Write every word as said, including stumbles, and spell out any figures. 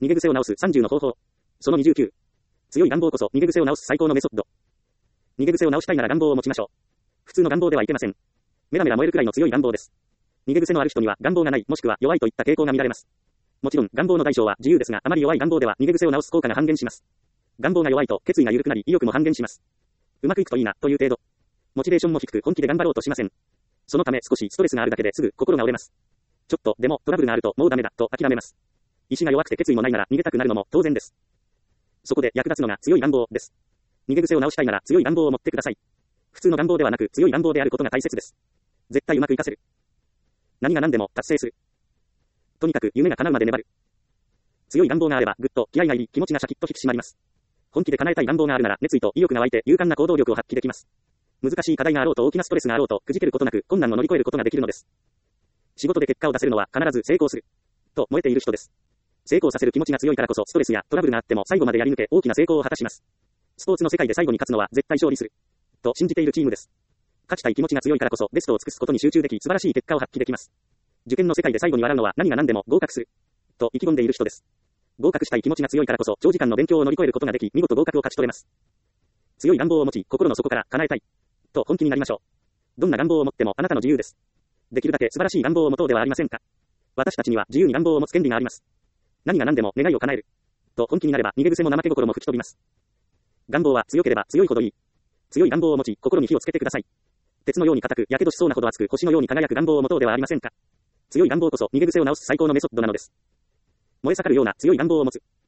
逃げ癖を直すさんじゅうの方法。そのにじゅうきゅう。強い願望こそ逃げ癖を直す最高のメソッド。逃げ癖を直したいなら願望を持ちましょう。普通の願望ではいけません。メラメラ燃えるくらいの強い願望です。逃げ癖のある人には願望がないもしくは弱いといった傾向が見られます。もちろん願望の大小は自由ですが、あまり弱い願望では逃げ癖を直す効果が半減します。願望が弱いと決意が緩くなり意欲も半減します。うまくいくといいなという程度。モチベーションも低く本気で頑張ろうとしません。そのため少しストレスがあるだけですぐ心が折れます。ちょっとでもトラブルがあるともうダメだと諦めます。意志が弱くて決意もないなら逃げたくなるのも当然です。そこで役立つのが強い願望です。逃げ癖を直したいなら強い願望を持ってください。普通の願望ではなく強い願望であることが大切です。絶対うまくいかせる。何が何でも達成する。とにかく夢が叶うまで粘る。強い願望があればぐっと気合が入り気持ちがシャキッと引き締まります。本気で叶えたい願望があるなら熱意と意欲が湧いて勇敢な行動力を発揮できます。難しい課題があろうと大きなストレスがあろうとくじけることなく困難を乗り越えることができるのです。仕事で結果を出せるのは必ず成功する。と燃えている人です。成功させる気持ちが強いからこそストレスやトラブルがあっても最後までやり抜け大きな成功を果たします。スポーツの世界で最後に勝つのは絶対勝利する。と信じているチームです。勝ちたい気持ちが強いからこそベストを尽くすことに集中でき素晴らしい結果を発揮できます。受験の世界で最後に笑うのは何が何でも合格する。と意気込んでいる人です。合格したい気持ちが強いからこそ長時間の勉強を乗り越えることができ見事合格を勝ち取れます。強い願望を持ち心の底から叶えたい。と本気になりましょう。どんな願望を持ってもあなたの自由です。できるだけ素晴らしい願望を持とうではありませんか。私たちには自由に願望を持つ権利があります。何が何でも願いを叶える。と本気になれば逃げ癖も怠け心も吹き飛びます。願望は強ければ強いほどいい。強い願望を持ち心に火をつけてください。鉄のように硬く、やけどしそうなほど熱く、星のように輝く願望を持とうではありませんか。強い願望こそ逃げ癖を直す最高のメソッドなのです。燃え盛るような強い願望を持つ。